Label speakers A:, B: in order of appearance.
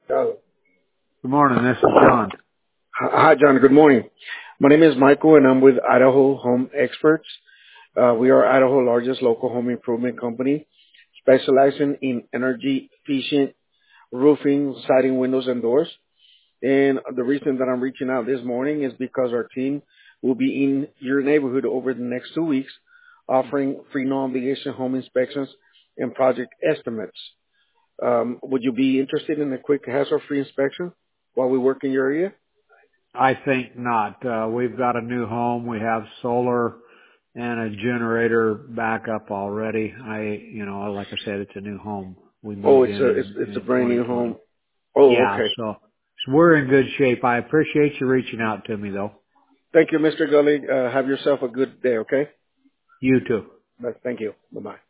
A: Good morning. This is John.
B: Hi, John. Good morning. My name is Michael, and I'm with Idaho Home Experts. We are Idaho's largest local home improvement company, specializing in energy efficient roofing, siding, windows, and doors. And the reason that I'm reaching out this morning is because our team will be in your neighborhood over the next 2 weeks, offering free no-obligation home inspections and project estimates. Would you be interested in a quick hassle-free inspection while we work in your area?
A: I think not. We've got a new home. We have solar and a generator backup already. Like I said, it's a new home. We
B: Oh,
A: moved
B: it's a
A: in
B: brand new
A: 2020.
B: home. Oh,
A: Yeah,
B: okay.
A: so we're in good shape. I appreciate you reaching out to me though.
B: Thank you, Mr. Gully. Have yourself a good day, okay?
A: You too.
B: Thank you. Bye-bye.